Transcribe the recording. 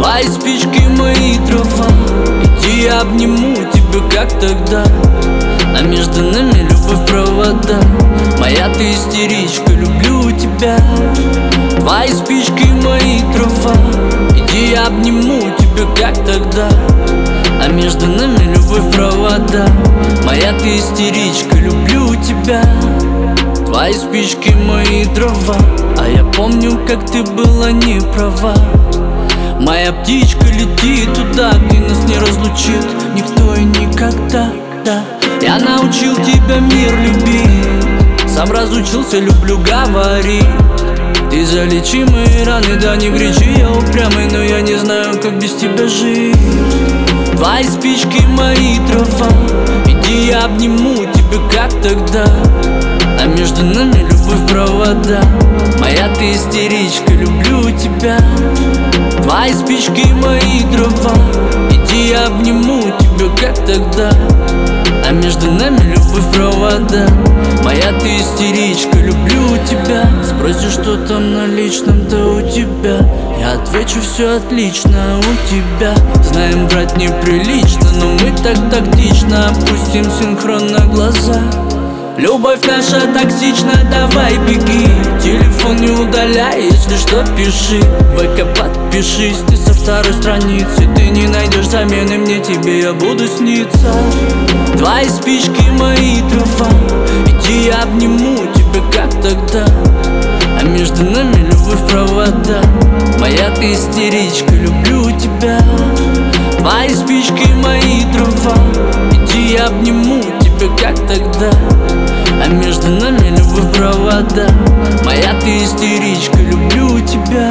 Твои спички, мои дрова. Иди, я обниму тебя, как тогда. А между нами любовь провода. Моя ты истеричка, люблю тебя. Твои спички, мои дрова. Иди, я обниму тебя, как тогда. А между нами любовь провода. Моя ты истеричка, люблю тебя. Твои спички, мои дрова. А я помню, как ты была не права. Моя птичка летит туда, где нас не разлучит никто и никогда, да. Я научил тебя мир любить, сам разучился, люблю говорить. Ты залечи мои раны, да не кричи, я упрямый, но я не знаю, как без тебя жить. Твои спички, мои дрова. Иди, я обниму тебя, как тогда. А между нами любовь провода. Моя ты истеричка, люблю тебя. Твои спички, мои дрова. Иди, я обниму тебя, как тогда. А между нами любовь провода. Моя ты истеричка, люблю тебя. Спросишь, что там на личном-то у тебя, я отвечу, все отлично у тебя. Знаем, брать неприлично, но мы так тактично опустим синхронно глаза. Любовь наша токсична, давай беги. Телефон не удаляй, если что пиши. ВК подпишись, ты со второй страницы. Ты не найдешь замены мне, тебе я буду сниться. Твои спички, мои дрова. Иди, я обниму тебя, как тогда. А между нами любовь провода. Моя ты истеричка, люблю тебя. Твои спички, мои дрова. Иди, я обниму тебя, как тогда. А между нами любовь провода. Моя ты истеричка, люблю тебя.